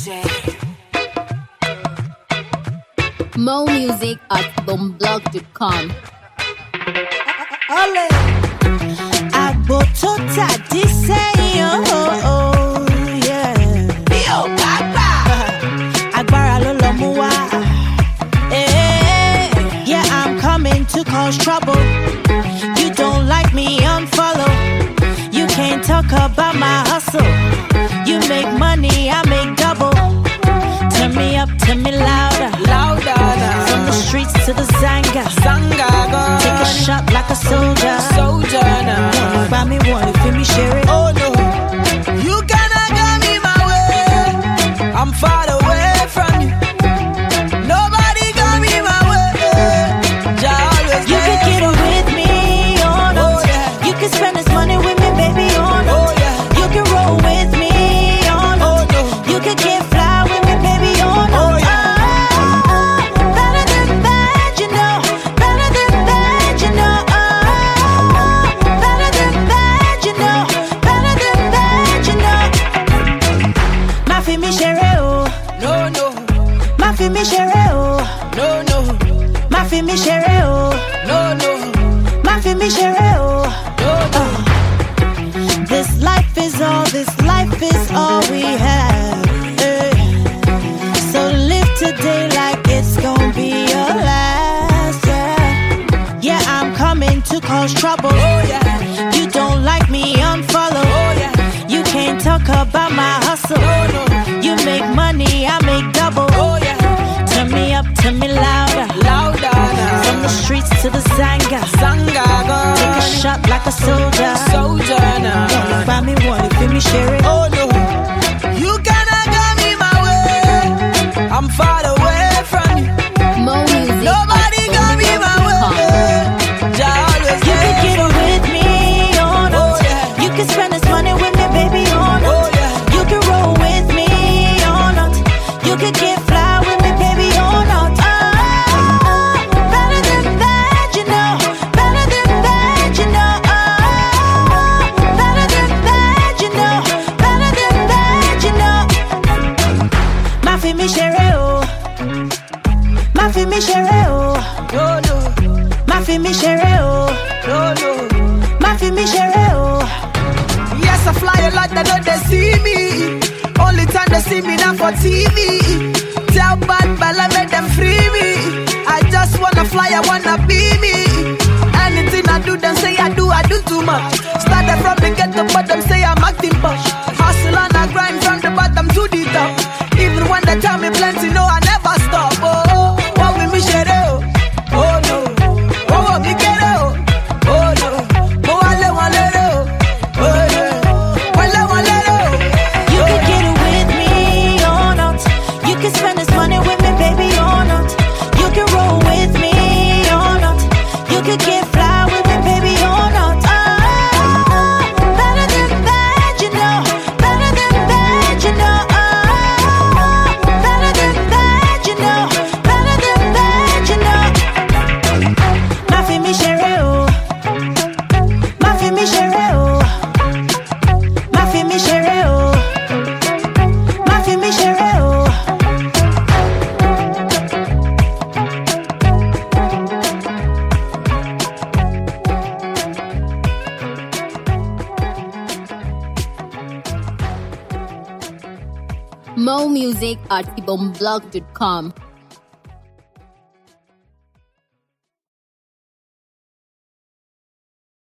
More music at bumblog.com. Ole. Agbo tó tàdí sẹ́yìn, oh, yeah. Bí ò bá gbà. Agbára ló lọ mú wá. Yeah, I'm coming to cause trouble. You don't like me, unfollow. You can't talk about my hustle. You make money, I make double. Turn me up, turn me louder. Louder now. From the streets to the Zanga. Zanga gone. Take a shot like a soldier. Soldier now. Buy me one, if me share it. Oh no, you cannot get me my way. I'm far away from you. Nobody got me my way. You can get it with me or not. Oh, yeah. You can spend this money with me, baby, or not. Oh, yeah. You can roll with me or not. Oh, no. You can get fly with me, baby, or not. Oh, yeah. Better than bad, you know. Better than bad, you know. Better than bad, you know. Better than bad, you know. Ma fi mi shere oh. No, no, Ma fi mi shere oh. no, no, Ma fi mi shere oh. no, no, Ma fi mi shere oh. no, no. This life is all we have. So live today like it's gonna be your last. Yeah, I'm coming to cause trouble. Oh yeah, You don't like me, unfollow. oh yeah. You can't talk about my hustle. No, no, You make money, I make double. oh yeah. Turn me up, turn me louder. Louder From now. the streets to the Zanga. Zanga gone. Take a shot like a soldier. Soldier now. Buy me one, if me share it. Oh no, you cannot get me my way. I'm far away from you. More music Nobody at got me my way. bumblog.com. Jah always You can get get it with me or not. Oh, yeah. You can spend this money with me, baby, or not. Oh, yeah. You can roll with me or not. You can get fly with me, baby, or not. Better than bad, you know. Better than bad, you know. Better than bad, you know. Better than bad, you know. Ma fi mi shere oh. Ma fi mi shere oh. no, no, Ma fi mi shere oh. no, no. Ma fi mi shere oh. Yes, I fly a lot, they know they see me. Only time they see me now for TV. Tell bad bella, make them free me. I just wanna fly, I wanna be me. Anything I do, them say I do too much. Started from the ghetto, but them say I'm acting posh. Hustle and I grind from the bottom to the top. Even when they tell me plenty, no, I never stop. Oh, what will me share oh? Oh no, what will me get oh? Oh no, oh I let one let oh. Oh yeah, well I let oh. You can get it with me or not. You can spend this money with me, baby, or not. You can roll with me or not. You can get fly with me, baby, or not. Better than bad, you know. Better than bad, you know. Better than bad, you know. Better than bad, you know. Ma fi mi shere oh. Ma fi mi shere oh. Ma fi mi shere oh. Ma fi mi shere oh. More music at bumblog.com.